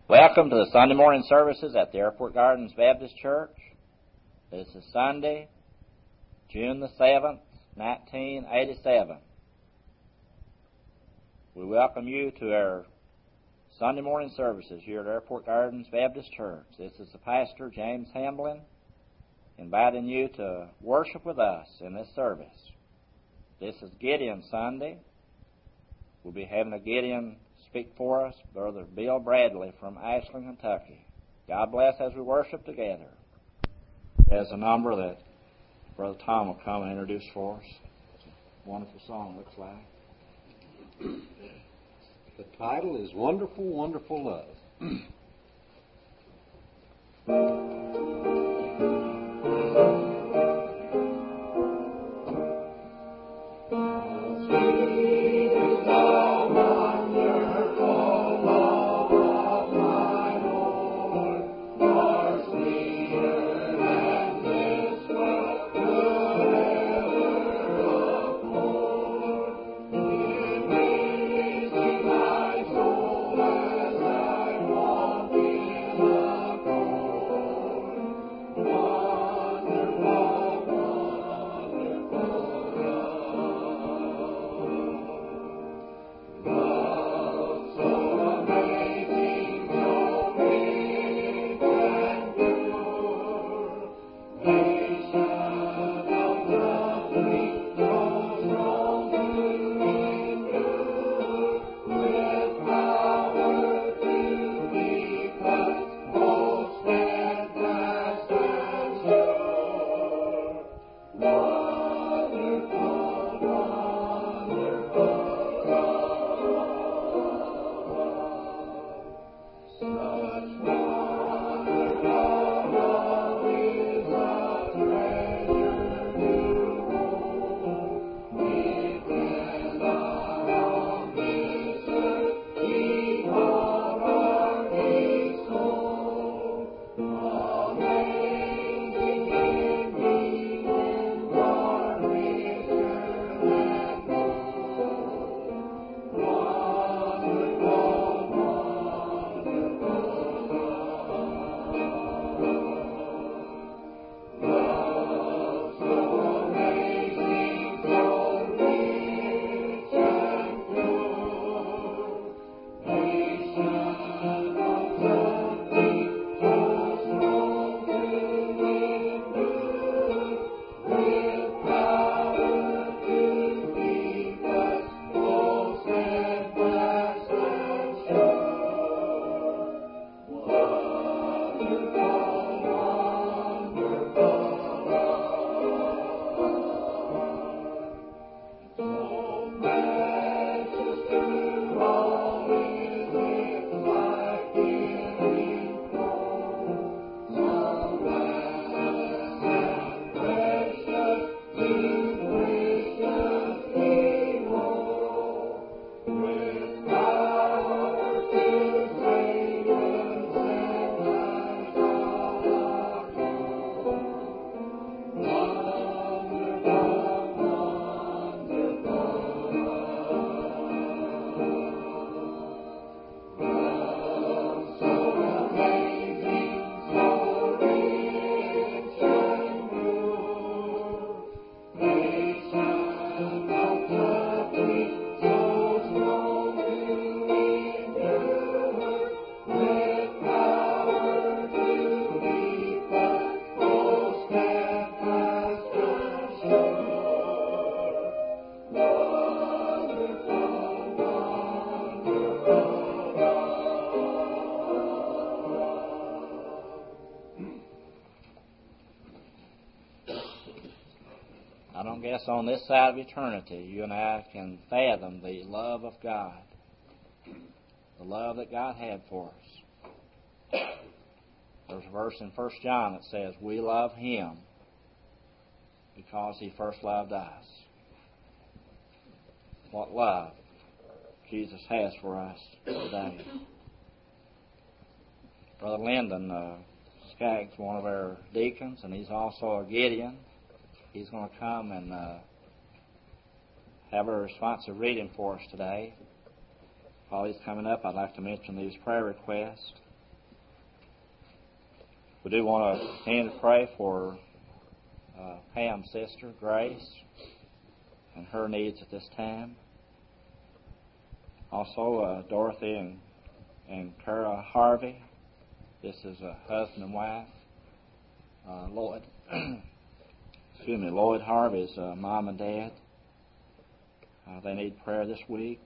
Welcome to the Sunday morning services at the Airport Gardens Baptist Church. This is Sunday, June the 7th, 1987. We welcome you to our Sunday morning services here at Airport Gardens Baptist Church. This is the pastor, James Hamblin, inviting you to worship with us in this service. This is Gideon Sunday. We'll be having a Gideon speak for us, Brother Bill Bradley from Ashland, Kentucky. God bless as we worship together. There's a number that Brother Tom will come and introduce for us. It's a wonderful song, looks like. The title is Wonderful, Wonderful Love. On this side of eternity, you and I can fathom the love of God, the love that God had for us. There's a verse in 1 John that says, we love Him because He first loved us. What love Jesus has for us today. Brother Lyndon Skaggs, one of our deacons, and he's also a Gideon. He's going to come and have a responsive reading for us today. While he's coming up, I'd like to mention these prayer requests. We do want to continue to pray for Pam's sister, Grace, and her needs at this time. Also, Dorothy and Kara Harvey. This is a husband and wife. Lloyd Harvey's mom and dad. They need prayer this week.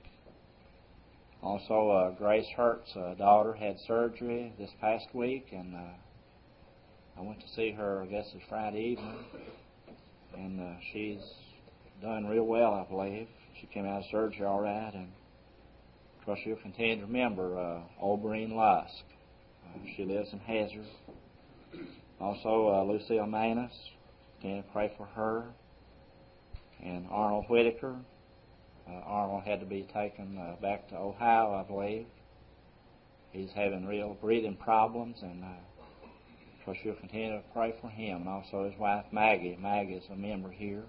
Also, Grace Hurt's daughter had surgery this past week, and I went to see her, I guess it's Friday evening, and she's done real well, I believe. She came out of surgery all right, and of course you'll continue to remember Oberine Lusk. She lives in Hazard. Also, Lucille Manus, continue to pray for her. And Arnold Whitaker. Arnold had to be taken back to Ohio, I believe. He's having real breathing problems, and of course you'll continue to pray for him. And also his wife, Maggie. Maggie is a member here.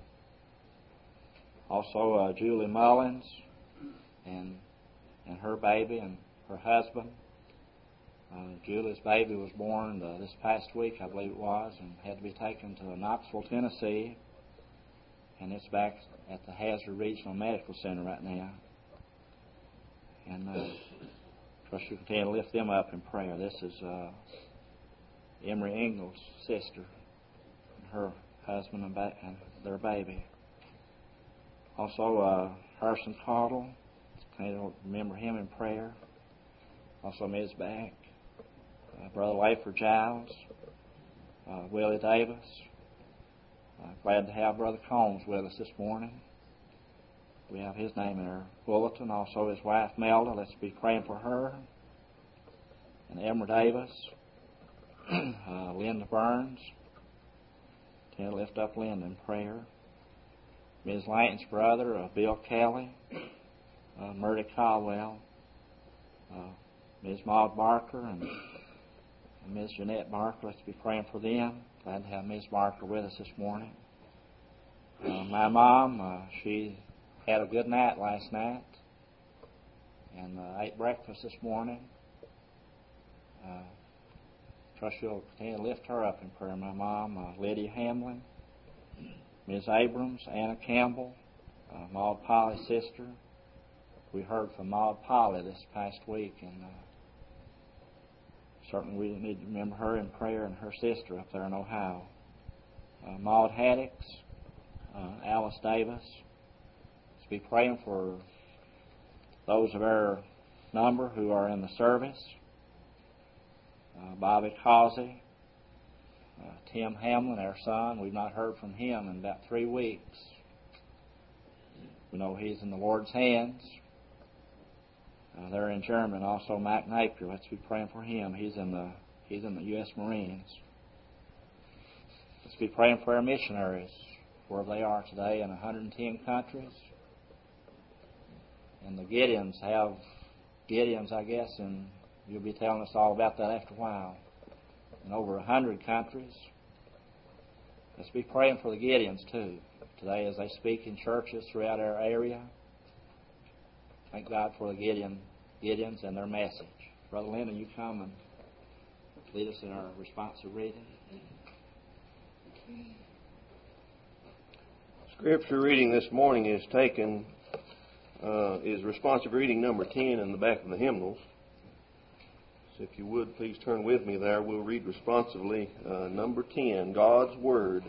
Also, Julie Mullins and her baby and her husband. Julie's baby was born this past week, I believe it was, and had to be taken to Knoxville, Tennessee. And it's back at the Hazard Regional Medical Center right now. And of course, you continue to lift them up in prayer. This is Emery Engel's sister and her husband and their baby. Also, Harrison Caudle. Continue to remember him in prayer. Also, Ms. Back. Brother Wafer Giles. Willie Davis. Glad to have Brother Combs with us this morning. We have his name in our bulletin. Also his wife, Melda. Let's be praying for her. And Elmer Davis. Linda Burns. To lift up Linda in prayer. Ms. Langton's brother, Bill Kelly. Murdy Caldwell. Ms. Maud Barker and Ms. Jeanette Barker. Let's be praying for them. Glad to have Ms. Barker with us this morning. My mom, she had a good night last night and ate breakfast this morning. Trust you'll continue to lift her up in prayer. My mom, Lydia Hamlin, Ms. Abrams, Anna Campbell, Maud Polly's sister. We heard from Maud Polly this past week, and certainly we need to remember her in prayer and her sister up there in Ohio. Maud Haddix, Alice Davis. Let's be praying for those of our number who are in the service. Bobby Causey, Tim Hamlin, our son. We've not heard from him in about 3 weeks. We know he's in the Lord's hands. They're in Germany. Also, Mac Napier. Let's be praying for him. He's in the U.S. Marines. Let's be praying for our missionaries, where they are today in 110 countries. And the Gideons have Gideons, I guess, and you'll be telling us all about that after a while. In over 100 countries. Let's be praying for the Gideons too today as they speak in churches throughout our area. Thank God for the Gideons and their message. Brother Lyndon, you come and lead us in our responsive reading. Scripture reading this morning is responsive reading number 10 in the back of the hymnals. So if you would, please turn with me there. We'll read responsively number 10, God's Word.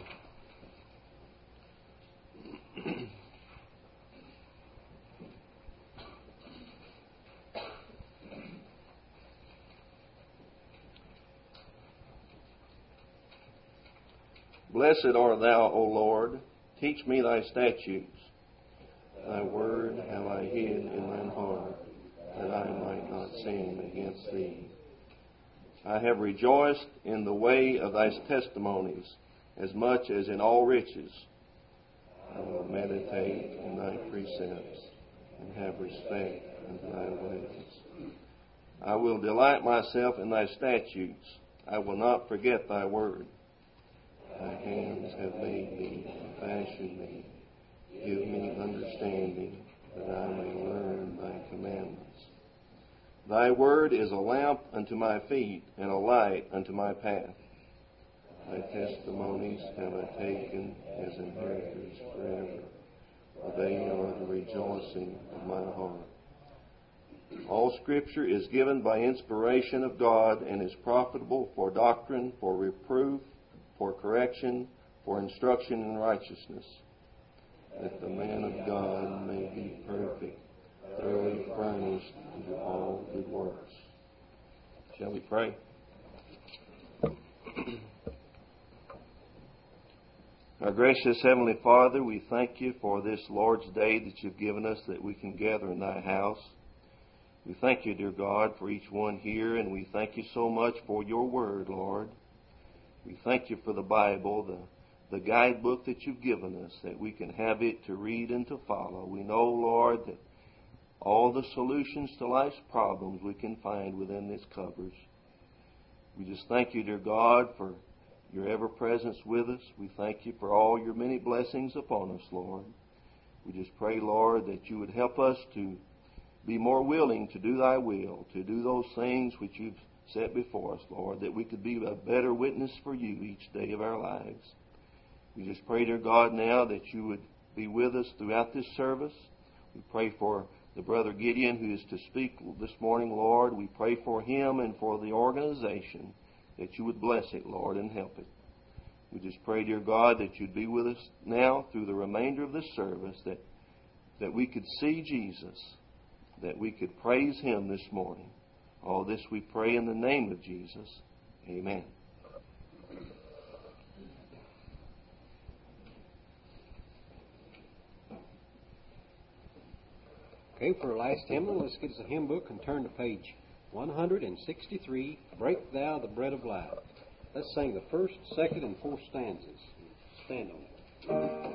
Blessed art thou, O Lord. Teach me thy statutes. Thy word have I hid in mine heart, that I might not sin against thee. I have rejoiced in the way of thy testimonies, as much as in all riches. I will meditate in thy precepts, and have respect unto thy ways. I will delight myself in thy statutes. I will not forget thy word. Thy hands have made me and fashioned me. Give me understanding, that I may learn thy commandments. Thy word is a lamp unto my feet, and a light unto my path. Thy testimonies have I taken as inheritors forever, for they are the rejoicing of my heart. All Scripture is given by inspiration of God and is profitable for doctrine, for reproof, for correction, for instruction in righteousness, that the man of God may be perfect, thoroughly furnished unto all good works. Shall we pray? Our gracious Heavenly Father, we thank you for this Lord's Day that you've given us, that we can gather in thy house. We thank you, dear God, for each one here, and we thank you so much for your word, Lord. We thank you for the Bible, the guidebook that you've given us, that we can have it to read and to follow. We know, Lord, that all the solutions to life's problems we can find within these covers. We just thank you, dear God, for your ever-presence with us. We thank you for all your many blessings upon us, Lord. We just pray, Lord, that you would help us to be more willing to do thy will, to do those things which you've set before us, Lord, that we could be a better witness for you each day of our lives. We just pray, dear God, now that you would be with us throughout this service. We pray for the Brother Gideon who is to speak this morning, Lord. We pray for him and for the organization, that you would bless it, Lord, and help it. We just pray, dear God, that you'd be with us now through the remainder of this service, that we could see Jesus, that we could praise him this morning. All this we pray in the name of Jesus. Amen. Okay, for our last hymn, let's get us a hymn book and turn to page 163, Break Thou the Bread of Life. Let's sing the first, second, and fourth stanzas. Stand on it.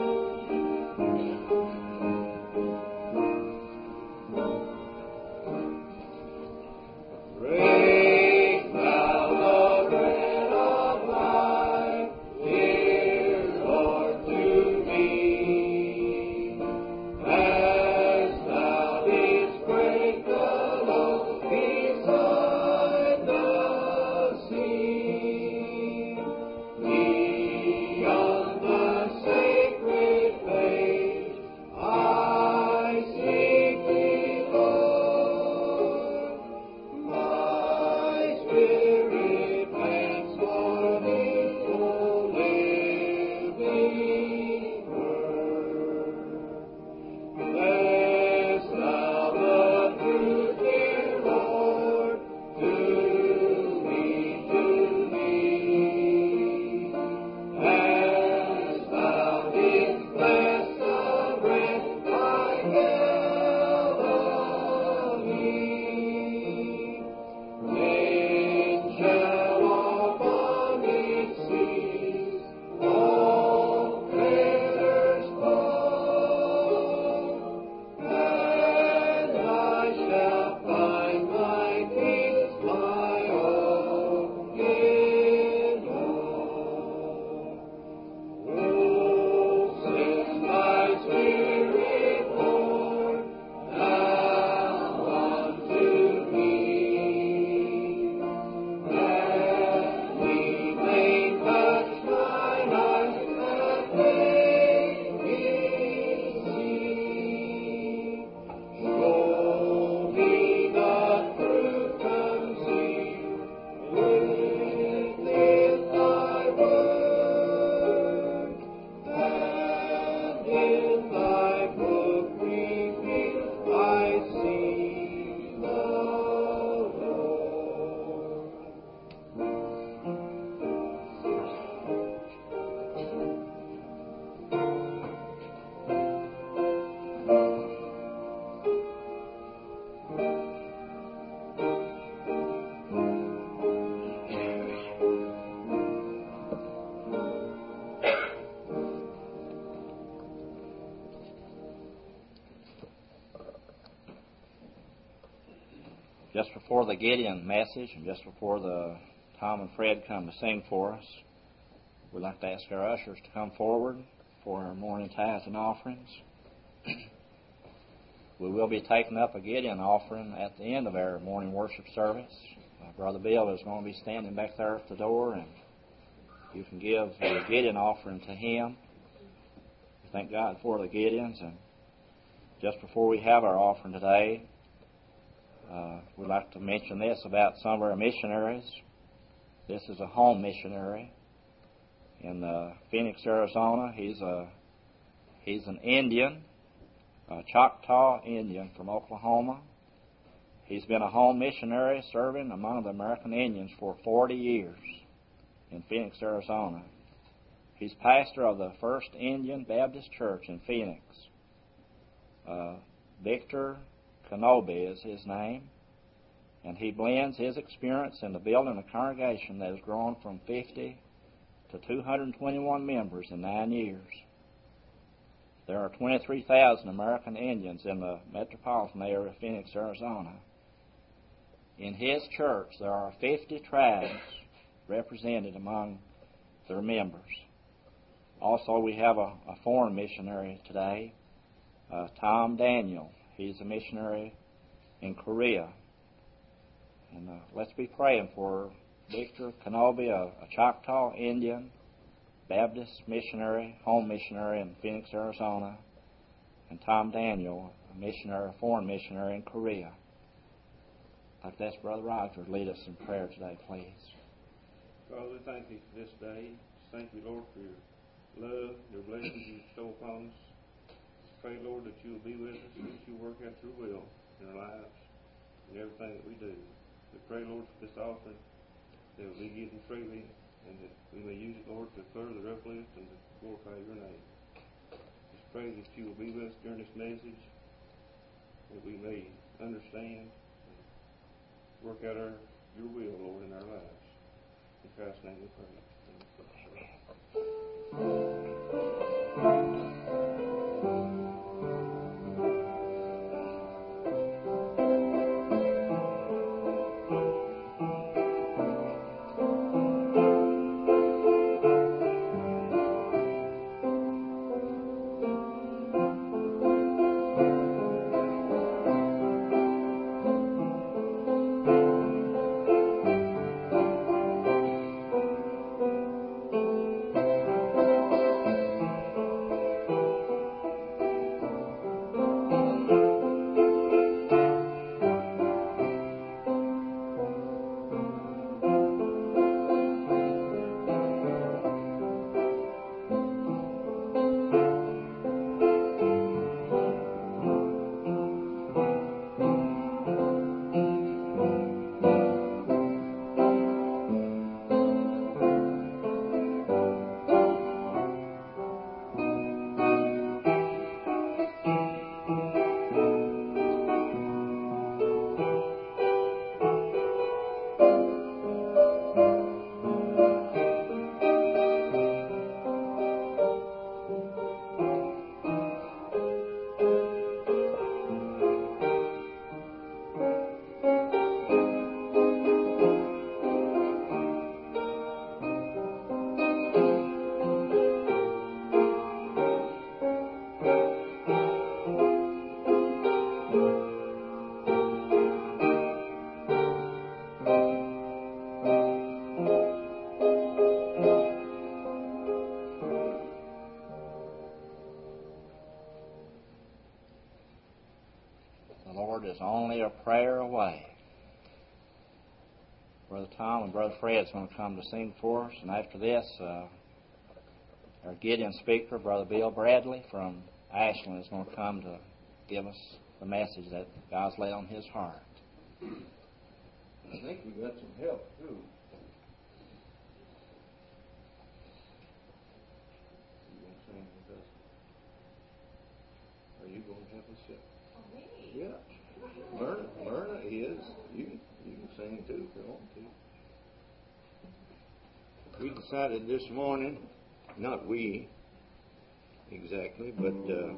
Just before the Gideon message and just before Tom and Fred come to sing for us, we'd like to ask our ushers to come forward for our morning tithes and offerings. We will be taking up a Gideon offering at the end of our morning worship service. Brother Bill is going to be standing back there at the door, and you can give your Gideon offering to Him. We thank God for the Gideons. And just before we have our offering today, we'd like to mention this about some of our missionaries. This is a home missionary in Phoenix, Arizona. He's an Indian, a Choctaw Indian from Oklahoma. He's been a home missionary serving among the American Indians for 40 years in Phoenix, Arizona. He's pastor of the First Indian Baptist Church in Phoenix. Victor Kenobi is his name, and he blends his experience in the building a congregation that has grown from 50 to 221 members in 9 years. There are 23,000 American Indians in the metropolitan area of Phoenix, Arizona. In his church, there are 50 tribes represented among their members. Also, we have a foreign missionary today, Tom Daniel. He's a missionary in Korea. And let's be praying for Victor Kenobi, a Choctaw Indian Baptist missionary, home missionary in Phoenix, Arizona, and Tom Daniel, a missionary, a foreign missionary in Korea. I'd like to ask Brother Roger to lead us in prayer today, please. Father, we thank you for this day. Thank you, Lord, for your love, your blessings you bestow upon us. Pray, Lord, that you will be with us and that you work out your will in our lives and everything that we do. We pray, Lord, for this offering that will be given freely and that we may use it, Lord, to further uplift and to glorify your name. Just pray that you will be with us during this message, that we may understand and work out your will, Lord, in our lives. In Christ's name we pray. Is only a prayer away. Brother Tom and Brother Fred's going to come to sing for us, and after this, our Gideon speaker, Brother Bill Bradley from Ashland, is going to come to give us the message that God's laid on his heart. I think we got some help too. You going to sing with us? Are you going to help us yet? Oh, me? Yeah. Myrna is. You can sing too if you want to. We decided this morning, not we exactly, but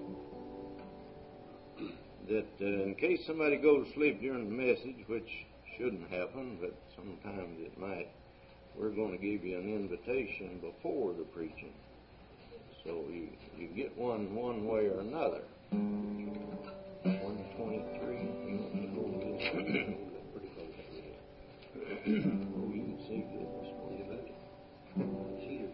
that in case somebody goes to sleep during the message, which shouldn't happen, but sometimes it might, we're going to give you an invitation before the preaching. So you get one way or another. 123. You want to go with this? Pretty close to it. Oh, you can see good this morning. She is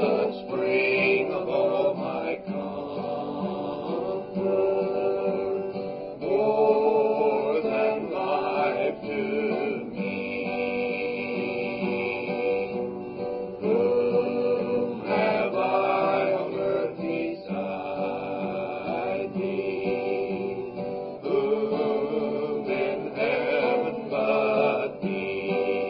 the spring of all my comfort, more than life to me. Whom have I on earth beside thee? Whom in heaven but thee?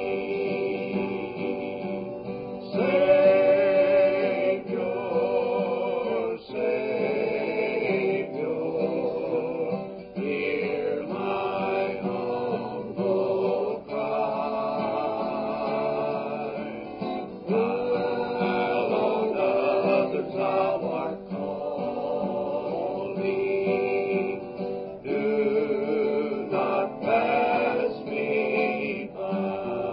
Savior, Savior, hear my humble cry. While on others thou art calling, do not pass me by.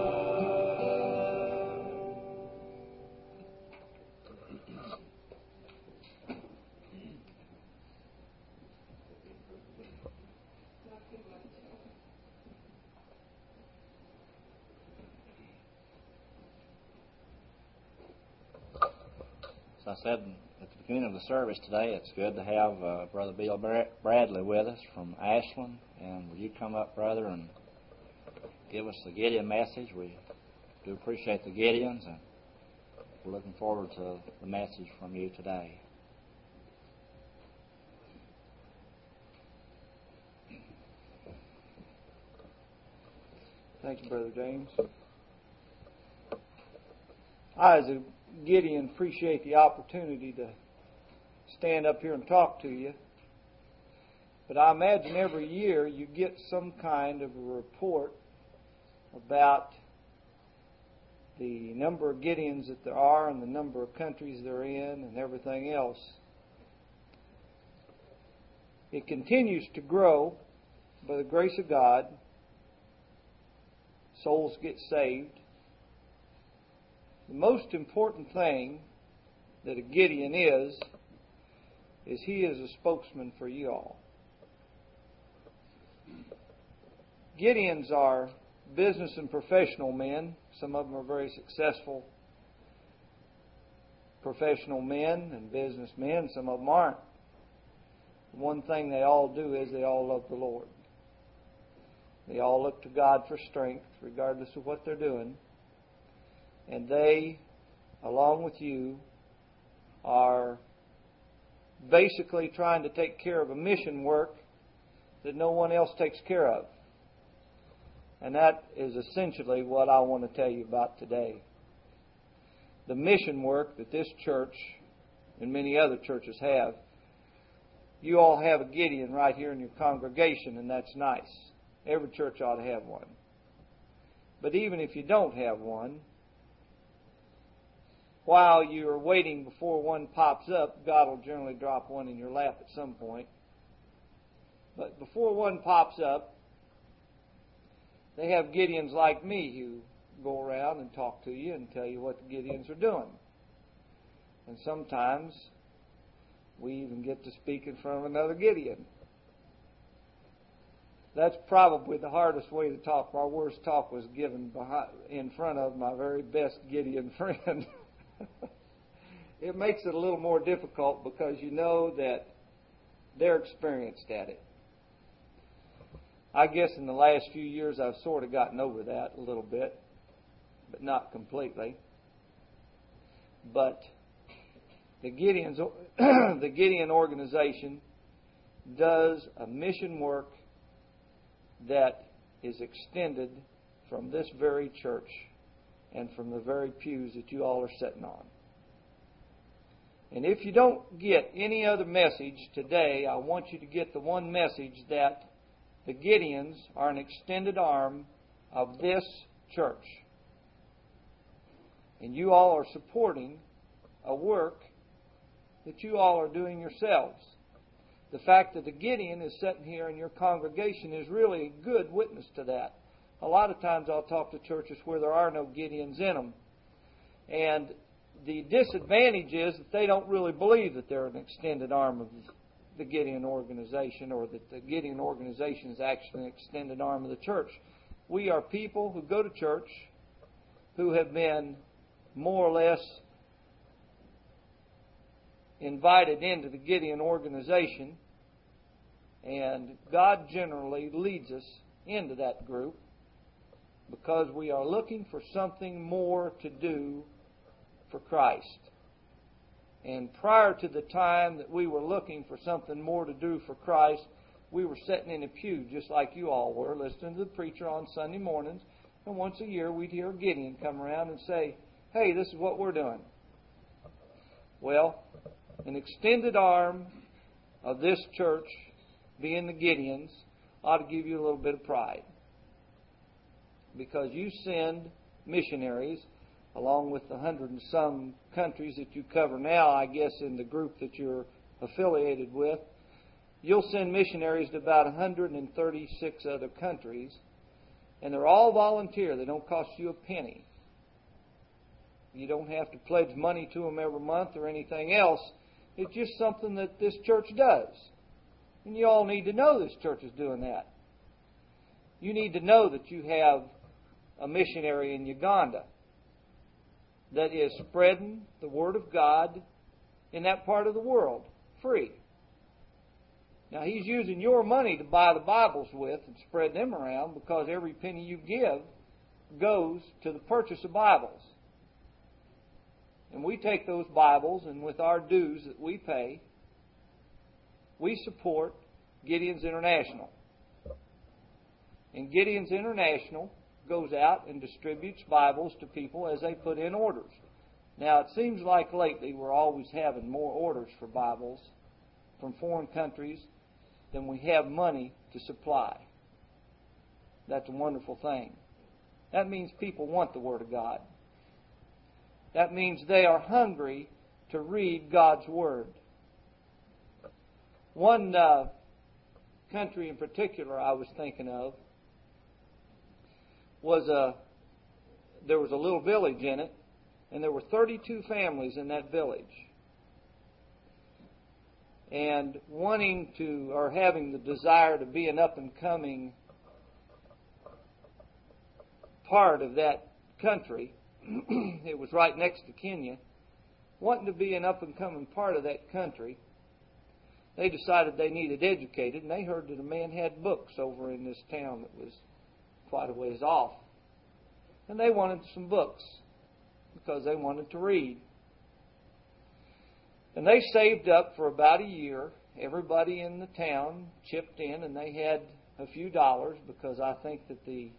As I said at the beginning of the service today, it's good to have Brother Bill Bradley with us from Ashland. And will you come up, brother, and give us the Gideon message? We do appreciate the Gideons, and we're looking forward to the message from you today. Thank you, Brother James. I, as a Gideon, appreciate the opportunity to stand up here and talk to you. But I imagine every year you get some kind of a report about the number of Gideons that there are and the number of countries they're in and everything else. It continues to grow by the grace of God. Souls get saved. The most important thing that a Gideon is he is a spokesman for you all. Gideons are business and professional men. Some of them are very successful professional men and businessmen. Some of them aren't. One thing they all do is they all love the Lord. They all look to God for strength, regardless of what they're doing. And they, along with you, are basically trying to take care of a mission work that no one else takes care of. And that is essentially what I want to tell you about today. The mission work that this church and many other churches have. You all have a Gideon right here in your congregation, and that's nice. Every church ought to have one. But even if you don't have one, while you're waiting before one pops up, God will generally drop one in your lap at some point. But before one pops up, they have Gideons like me who go around and talk to you and tell you what the Gideons are doing. And sometimes we even get to speak in front of another Gideon. That's probably the hardest way to talk. My worst talk was given in front of my very best Gideon friend. It makes it a little more difficult because you know that they're experienced at it. I guess in the last few years I've sort of gotten over that a little bit, but not completely. But the Gideon organization does a mission work that is extended from this very church and from the very pews that you all are sitting on. And if you don't get any other message today, I want you to get the one message that the Gideons are an extended arm of this church. And you all are supporting a work that you all are doing yourselves. The fact that the Gideon is sitting here in your congregation is really a good witness to that. A lot of times I'll talk to churches where there are no Gideons in them. And the disadvantage is that they don't really believe that they're an extended arm of the Gideon organization, or that the Gideon organization is actually an extended arm of the church. We are people who go to church who have been more or less invited into the Gideon organization, and God generally leads us into that group because we are looking for something more to do for Christ. And prior to the time that we were looking for something more to do for Christ, we were sitting in a pew just like you all were, listening to the preacher on Sunday mornings, and once a year we'd hear Gideon come around and say, "Hey, this is what we're doing." Well, an extended arm of this church, being the Gideons, ought to give you a little bit of pride. Because you send missionaries, along with the 100 and some countries that you cover now, I guess, in the group that you're affiliated with, you'll send missionaries to about 136 other countries, and they're all volunteer. They don't cost you a penny. You don't have to pledge money to them every month or anything else. It's just something that this church does. And you all need to know this church is doing that. You need to know that you have a missionary in Uganda that is spreading the Word of God in that part of the world free. Now, he's using your money to buy the Bibles with and spread them around, because every penny you give goes to the purchase of Bibles. And we take those Bibles, and with our dues that we pay, we support Gideon's International. And Gideon's International goes out and distributes Bibles to people as they put in orders. Now, it seems like lately we're always having more orders for Bibles from foreign countries than we have money to supply. That's a wonderful thing. That means people want the Word of God. That means they are hungry to read God's Word. One country in particular I was thinking of was there was a little village in it, and there were 32 families in that village. And wanting to, or having the desire to be an up-and-coming part of that country, it was right next to Kenya, wanting to be an up-and-coming part of that country, they decided they needed educated, and they heard that a man had books over in this town that was quite a ways off. And they wanted some books because they wanted to read. And they saved up for about a year. Everybody in the town chipped in, and they had a few dollars, because I think that the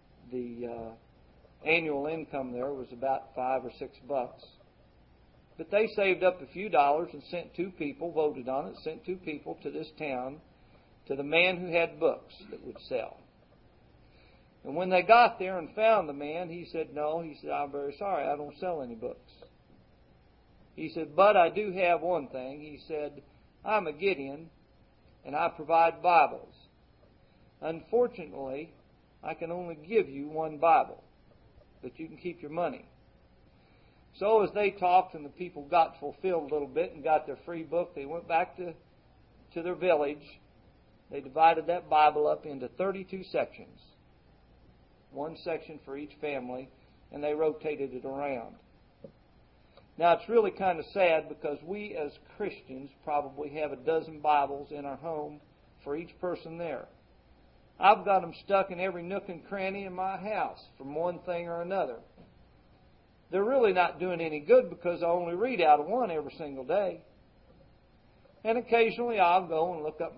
annual income there was about $5 or $6. But they saved up a few dollars and sent 2 people, voted on it, sent 2 people to this town, to the man who had books that would sell. And when they got there and found the man, he said, "No," he said, "I'm very sorry, I don't sell any books." He said, "But I do have one thing." He said, "I'm a Gideon, and I provide Bibles. Unfortunately, I can only give you 1 Bible, but you can keep your money." So as they talked and the people got fulfilled a little bit and got their free book, they went back to their village. They divided that Bible up into 32 sections, 1 section for each family, and they rotated it around. Now, it's really kind of sad, because we as Christians probably have a dozen Bibles in our home for each person there. I've got them stuck in every nook and cranny in my house from one thing or another. They're really not doing any good, because I only read out of one every single day. And occasionally I'll go and look up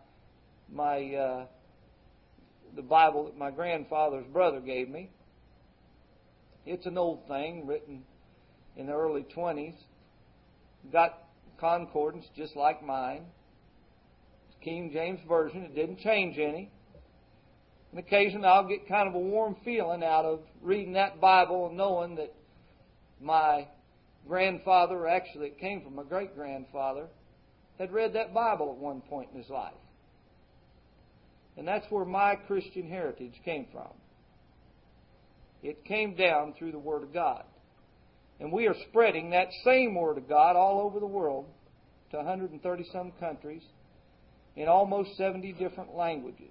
the Bible that my grandfather's brother gave me. It's an old thing, written in the early 20s. Got concordance just like mine. It's King James Version. It didn't change any. And occasionally I'll get kind of a warm feeling out of reading that Bible and knowing that my grandfather, or actually it came from my great-grandfather, had read that Bible at one point in his life. And that's where my Christian heritage came from. It came down through the Word of God. And we are spreading that same Word of God all over the world to 130-some countries in almost 70 different languages.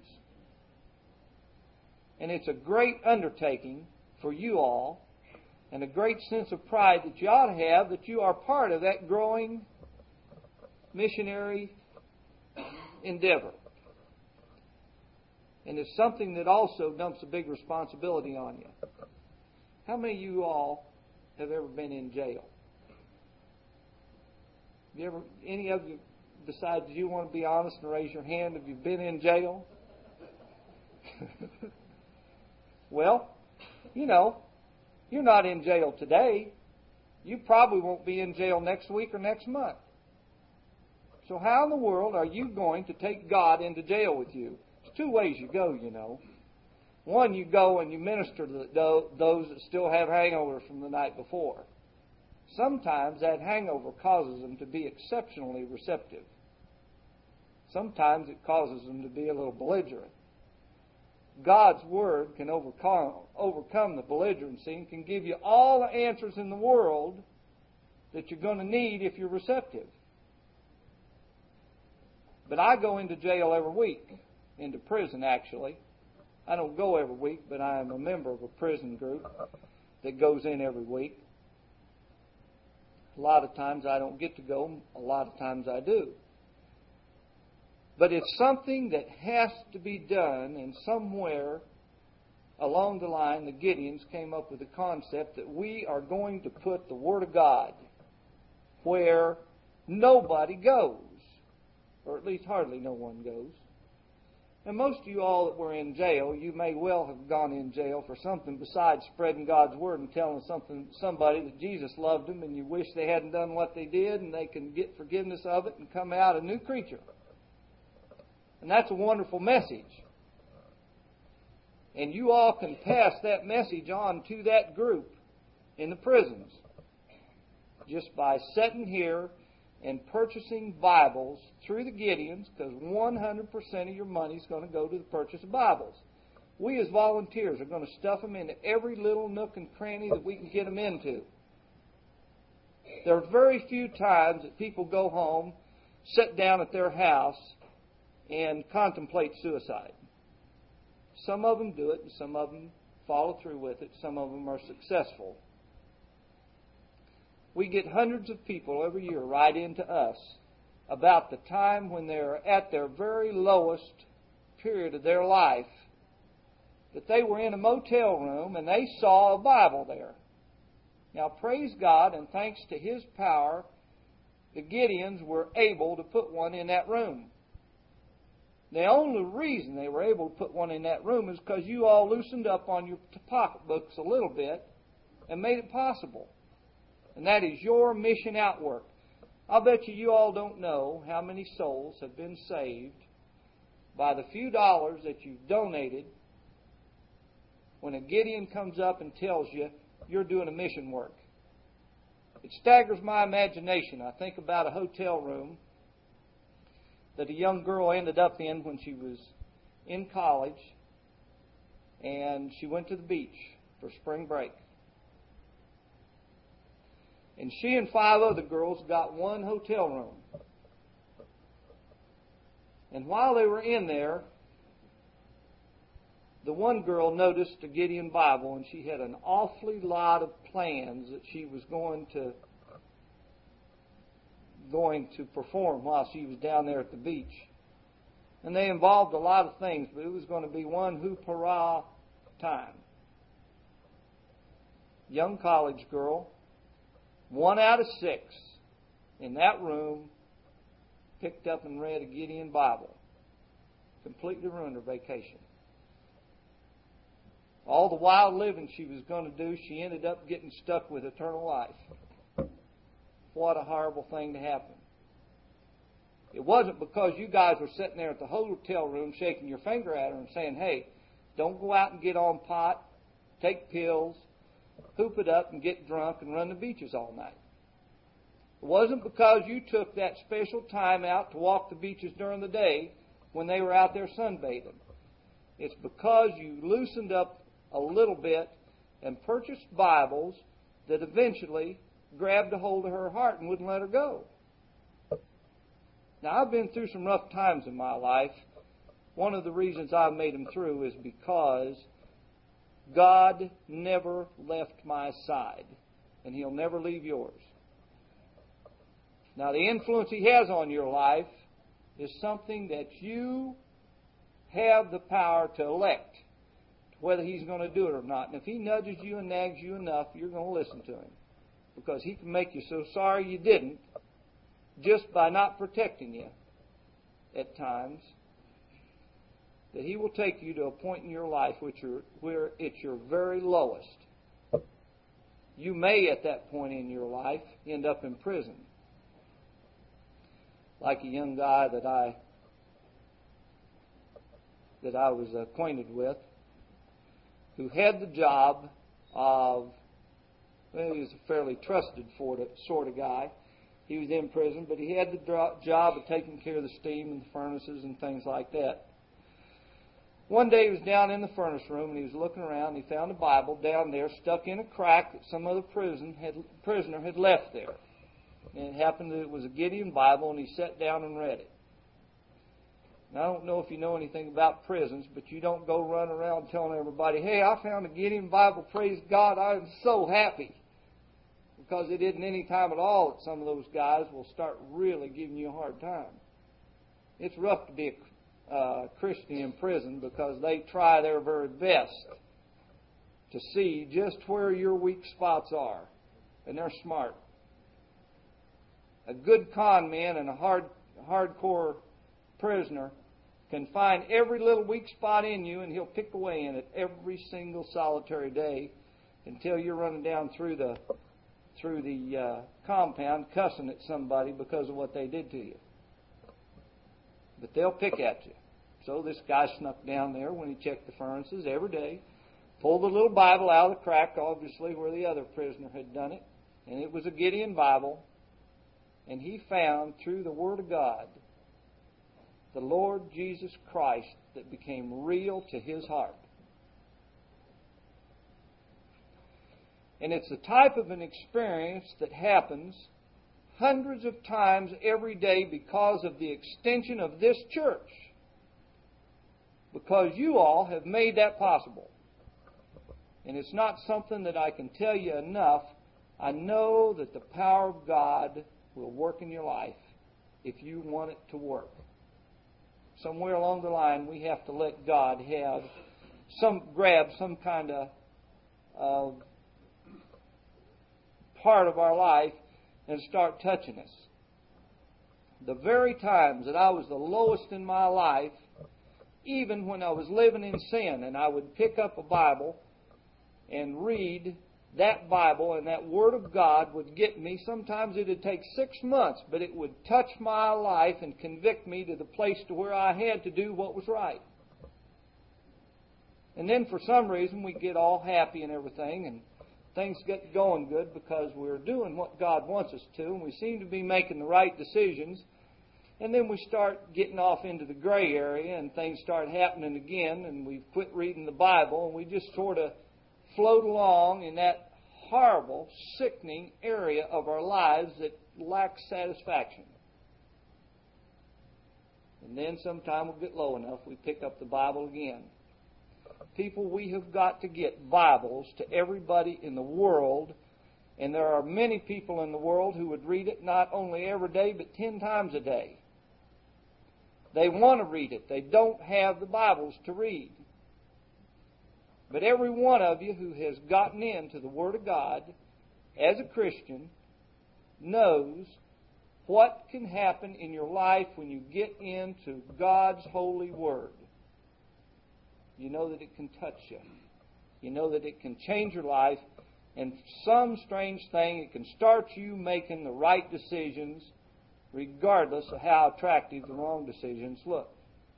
And it's a great undertaking for you all, and a great sense of pride that you ought to have, that you are part of that growing missionary endeavor. And it's something that also dumps a big responsibility on you. How many of you all have ever been in jail? Any of you, besides you, want to be honest and raise your hand? Have you been in jail? Well, you know, you're not in jail today. You probably won't be in jail next week or next month. So how in the world are you going to take God into jail with you? There's two ways you go, you know. One, you go and you minister to those that still have hangovers from the night before. Sometimes that hangover causes them to be exceptionally receptive. Sometimes it causes them to be a little belligerent. God's Word can overcome the belligerency and can give you all the answers in the world that you're going to need if you're receptive. But I go into jail every week, into prison actually. I don't go every week, but I am a member of a prison group that goes in every week. A lot of times I don't get to go, a lot of times I do. But it's something that has to be done, and somewhere along the line the Gideons came up with the concept that we are going to put the Word of God where nobody goes, or at least hardly no one goes. And most of you all that were in jail, you may well have gone in jail for something besides spreading God's Word and telling somebody that Jesus loved them, and you wish they hadn't done what they did and they can get forgiveness of it and come out a new creature. And that's a wonderful message. And you all can pass that message on to that group in the prisons just by sitting here and purchasing Bibles through the Gideons, because 100% of your money is going to go to the purchase of Bibles. We as volunteers are going to stuff them into every little nook and cranny that we can get them into. There are very few times that people go home, sit down at their house, and contemplate suicide. Some of them do it, and some of them follow through with it. Some of them are successful. We get hundreds of people every year write into us about the time when they're at their very lowest period of their life, that they were in a motel room and they saw a Bible there. Now, praise God, and thanks to His power, the Gideons were able to put one in that room. The only reason they were able to put one in that room is because you all loosened up on your pocketbooks a little bit and made it possible. And that is your mission outwork. I'll bet you all don't know how many souls have been saved by the few dollars that you've donated when a Gideon comes up and tells you you're doing a mission work. It staggers my imagination. I think about a hotel room that a young girl ended up in when she was in college, and she went to the beach for spring break. And she and 5 other girls got one hotel room. And while they were in there, the one girl noticed a Gideon Bible, and she had an awfully lot of plans that she was going to perform while she was down there at the beach. And they involved a lot of things, but it was going to be one hoopah time. Young college girl, 1 out of 6 in that room picked up and read a Gideon Bible. Completely ruined her vacation. All the wild living she was going to do, she ended up getting stuck with eternal life. What a horrible thing to happen. It wasn't because you guys were sitting there at the hotel room shaking your finger at her and saying, hey, don't go out and get on pot, take pills, hoop it up and get drunk and run the beaches all night. It wasn't because you took that special time out to walk the beaches during the day when they were out there sunbathing. It's because you loosened up a little bit and purchased Bibles that eventually grabbed a hold of her heart and wouldn't let her go. Now, I've been through some rough times in my life. One of the reasons I've made them through is because God never left my side, and He'll never leave yours. Now, the influence he has on your life is something that you have the power to elect whether he's going to do it or not. And if he nudges you and nags you enough, you're going to listen to him. Because he can make you so sorry you didn't just by not protecting you at times, that he will take you to a point in your life where it's your very lowest. You may, at that point in your life, end up in prison. Like a young guy that I was acquainted with, who had the job of, well, he was a fairly trusted sort of guy. He was in prison, but he had the job of taking care of the steam and the furnaces and things like that. One day he was down in the furnace room and he was looking around and he found a Bible down there stuck in a crack that some other prisoner had left there. And it happened that it was a Gideon Bible, and he sat down and read it. Now, I don't know if you know anything about prisons, but you don't go run around telling everybody, hey, I found a Gideon Bible, praise God, I am so happy. Because it isn't any time at all that some of those guys will start really giving you a hard time. It's rough to be a Christian in prison because they try their very best to see just where your weak spots are. And they're smart. A good con man and a hardcore prisoner can find every little weak spot in you, and he'll pick away in it every single solitary day until you're running down through the compound cussing at somebody because of what they did to you. But they'll pick at you. So this guy snuck down there when he checked the furnaces every day, pulled the little Bible out of the crack, obviously where the other prisoner had done it, and it was a Gideon Bible, and he found through the Word of God the Lord Jesus Christ that became real to his heart. And it's the type of an experience that happens hundreds of times every day because of the extension of this church. Because you all have made that possible. And it's not something that I can tell you enough. I know that the power of God will work in your life if you want it to work. Somewhere along the line, we have to let God have grab some kind of part of our life and start touching us. The very times that I was the lowest in my life, even when I was living in sin, and I would pick up a Bible and read that Bible, and that Word of God would get me. Sometimes it would take 6 months, but it would touch my life and convict me to the place to where I had to do what was right. And then for some reason we get all happy and everything, and things get going good because we're doing what God wants us to, and we seem to be making the right decisions. And then we start getting off into the gray area, and things start happening again, and we've quit reading the Bible, and we just sort of float along in that horrible, sickening area of our lives that lacks satisfaction. And then sometime we'll get low enough, we pick up the Bible again. People, we have got to get Bibles to everybody in the world, and there are many people in the world who would read it not only every day, but 10 times a day. They want to read it. They don't have the Bibles to read. But every one of you who has gotten into the Word of God as a Christian knows what can happen in your life when you get into God's holy Word. You know that it can touch you. You know that it can change your life. And some strange thing, it can start you making the right decisions regardless of how attractive the wrong decisions look.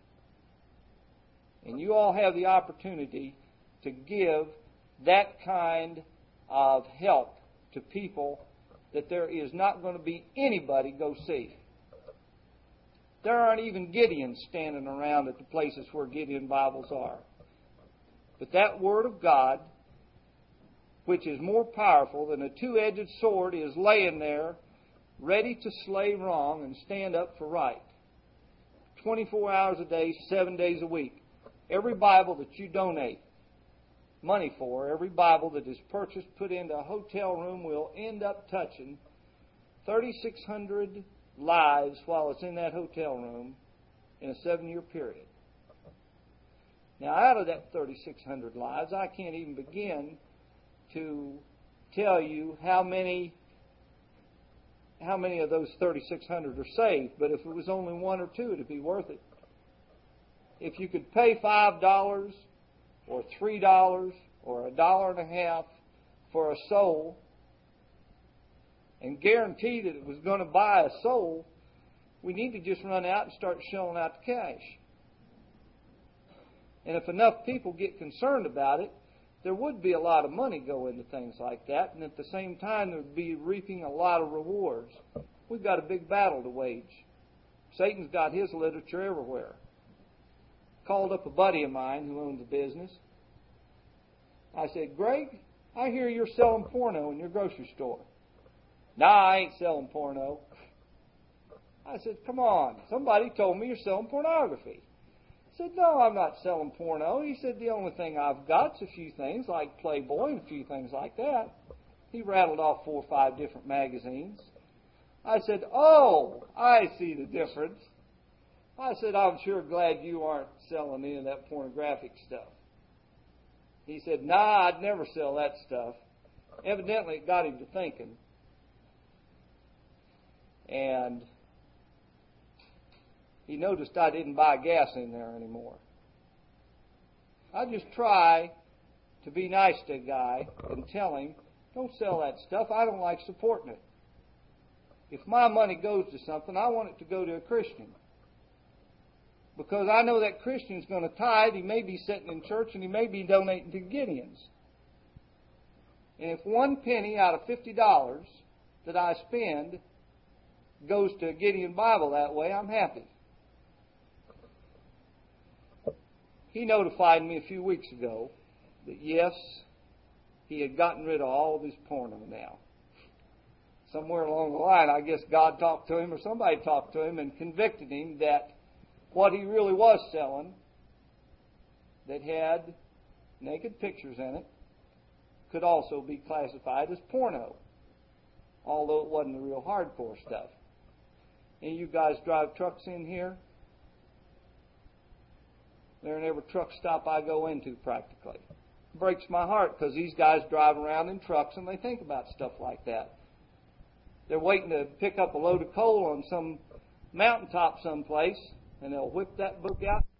And you all have the opportunity to give that kind of help to people that there is not going to be anybody go see. There aren't even Gideons standing around at the places where Gideon Bibles are. But that Word of God, which is more powerful than a two-edged sword, is laying there ready to slay wrong and stand up for right. 24 hours a day, 7 days a week. Every Bible that you donate money for, every Bible that is purchased, put into a hotel room, will end up touching 3,600 lives while it's in that hotel room in a 7-year period. Now, out of that 3,600 lives, I can't even begin to tell you how many of those 3,600 are saved, but if it was only 1 or 2, it'd be worth it. If you could pay $5 or $3 or $1.50 for a soul and guarantee that it was going to buy a soul, we need to just run out and start shelling out the cash. And if enough people get concerned about it, there would be a lot of money go into things like that, and at the same time there would be reaping a lot of rewards. We've got a big battle to wage. Satan's got his literature everywhere. Called up a buddy of mine who owns a business. I said, Greg, I hear you're selling porno in your grocery store. Nah, I ain't selling porno. I said, come on, somebody told me you're selling pornography. I said, no, I'm not selling porno. He said, the only thing I've got's a few things like Playboy and a few things like that. He rattled off 4 or 5 different magazines. I said, oh, I see the difference. I said, I'm sure glad you aren't selling any of that pornographic stuff. He said, nah, I'd never sell that stuff. Evidently, it got him to thinking. And he noticed I didn't buy gas in there anymore. I just try to be nice to a guy and tell him, don't sell that stuff. I don't like supporting it. If my money goes to something, I want it to go to a Christian. Because I know that Christian's going to tithe. He may be sitting in church and he may be donating to Gideon's. And if 1 penny out of $50 that I spend goes to a Gideon Bible that way, I'm happy. He notified me a few weeks ago that, yes, he had gotten rid of all of his porno now. Somewhere along the line, I guess God talked to him or somebody talked to him and convicted him that what he really was selling that had naked pictures in it could also be classified as porno, although it wasn't the real hardcore stuff. Any of you guys drive trucks in here? They're in every truck stop I go into practically. It breaks my heart because these guys drive around in trucks and they think about stuff like that. They're waiting to pick up a load of coal on some mountaintop someplace, and they'll whip that book out